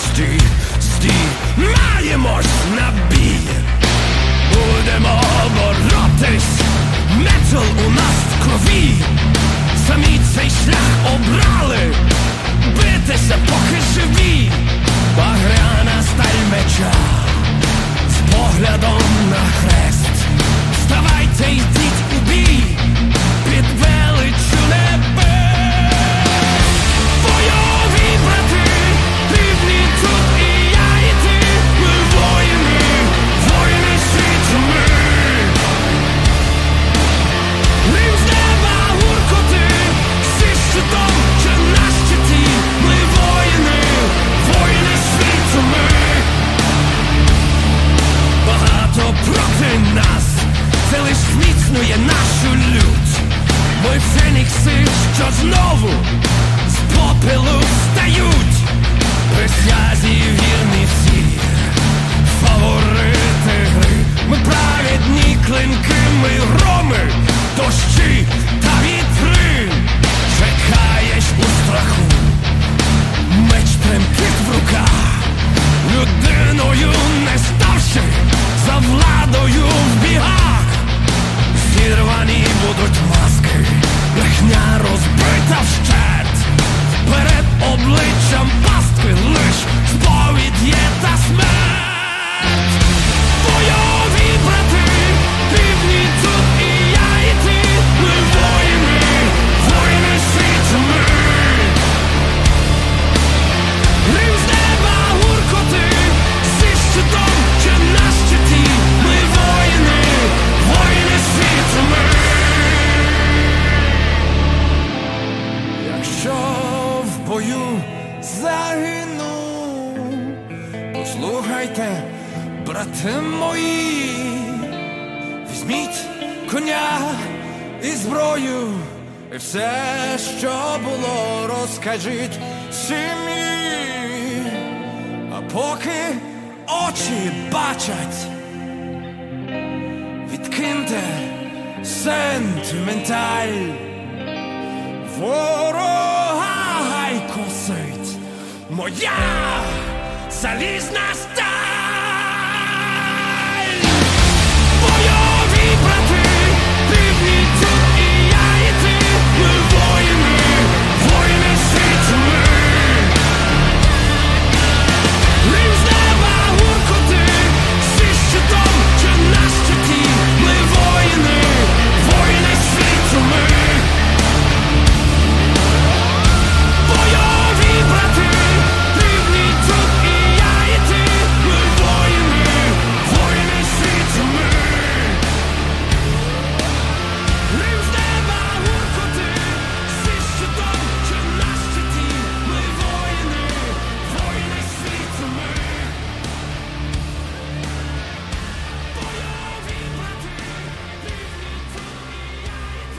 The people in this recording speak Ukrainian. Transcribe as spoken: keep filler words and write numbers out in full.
стій, стій, маємось на бій. Будемо боротись, метал у нас в крові. Самі цей шлях обрали, битися поки живі. Багряна сталь меча, з поглядом на хрест. Вставайте, йдіть у бій, під величчю небес. Бойові брати, рівні тут і я, і ти. Ми воїни, воїни світу ми. Рим з неба гуркоти, всі щитом чи на щиті. Ми воїни, воїни світу ми. Багато проти нас, це лиш зміцнює нашу лють. Ми фенікси, що знову з попелу встають. Присязі вірні всі, фаворити гри. Ми праведні клинки, ми громи, дощі та вітри. Чекаєш у страху, меч тремтить в руках. Людиною не ставши, за владою в бігах. Зірвані будуть маски, брехня розбита вщент. Перед обличчям пастки лиш сповідь є та смерть. Бойові брати, рівні тут і я, і ти. Ми воїни, воїни світу ми. Рим з неба гуркоти, зі щитом чи на щиті. Ми воїни, воїни світу ми. Якщо в бою загину, послухайте, брати мої, візьміть коня і зброю, і все, що було, розкажіть сім'ї. А поки очі бачать, відкиньте сентименталь. Ворога гай косить моя залізна сталь.